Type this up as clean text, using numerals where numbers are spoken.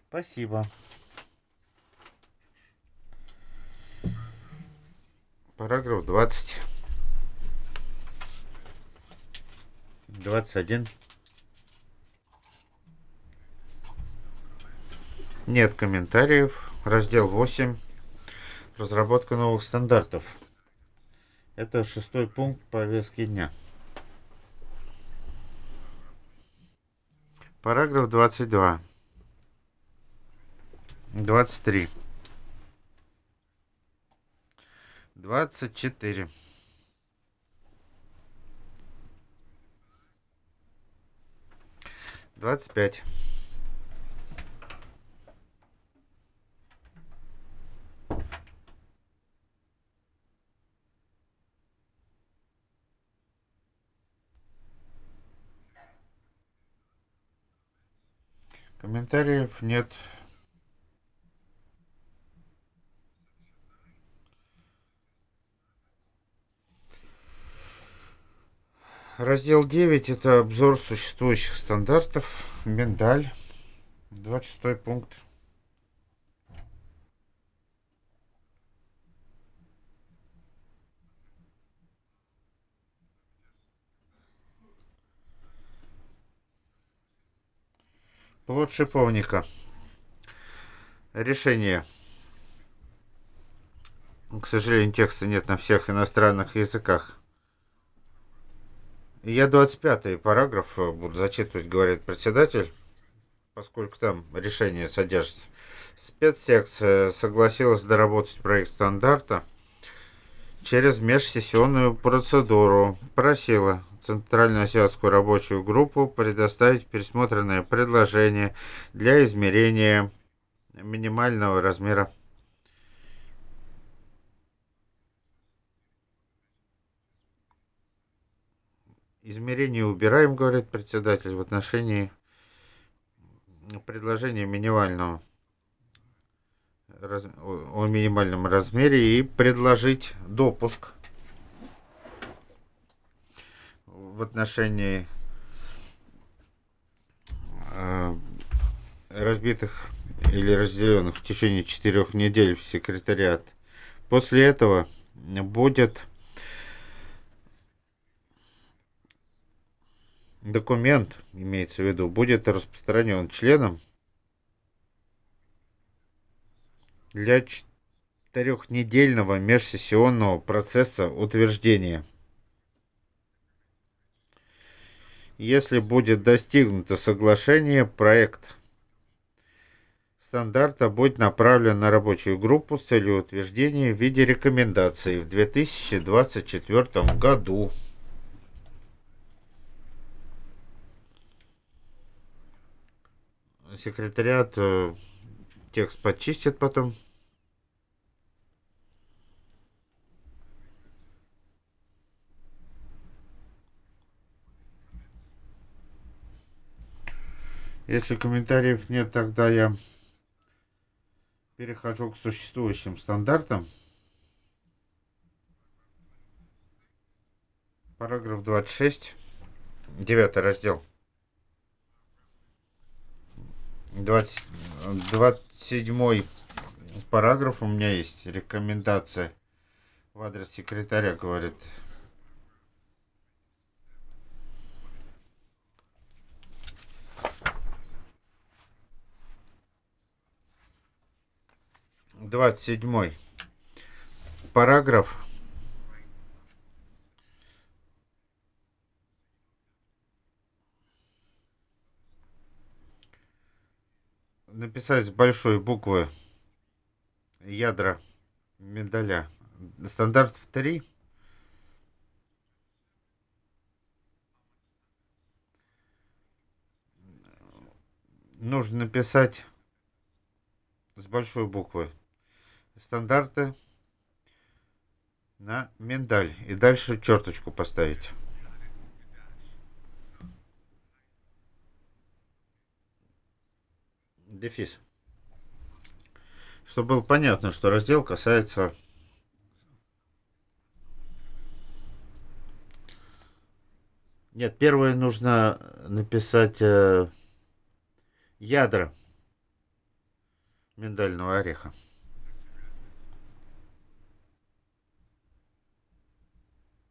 Спасибо. Параграф 20. 21. Нет комментариев. Раздел 8. Разработка новых стандартов. Это шестой пункт повестки дня. Параграф 22. 23. 24. 25. Комментариев нет. Раздел 9. Это обзор существующих стандартов. Миндаль. 26 пункт. Плод шиповника. Решение. К сожалению, текста нет на всех иностранных языках. Я 25 параграф буду зачитывать, говорит председатель, поскольку там решение содержится. Спецсекция согласилась доработать проект стандарта через межсессионную процедуру. Просила Центральноазиатскую рабочую группу предоставить пересмотренное предложение для измерения минимального размера. Измерение убираем, говорит председатель, в отношении предложения минимального о минимальном размере и предложить допуск в отношении разбитых или разделенных в течение 4 недель в секретариат. После этого будет документ, имеется в виду, будет распространен членам для 4-недельного межсессионного процесса утверждения. Если будет достигнуто соглашение, проект стандарта будет направлен на рабочую группу с целью утверждения в виде рекомендаций в 2024 году. Секретариат текст подчистит потом. Если комментариев нет, тогда я перехожу к существующим стандартам. Параграф 26, 9 раздел. 27 параграф у меня есть рекомендация в адрес секретаря, говорит. Двадцать седьмой параграф. Написать с большой буквы ядра миндаля. Стандарт 3. Нужно написать с большой буквы стандарты на миндаль. И дальше черточку поставить. Дефис. Чтобы было понятно, что раздел касается... Нет, первое нужно написать ядра. миндального ореха.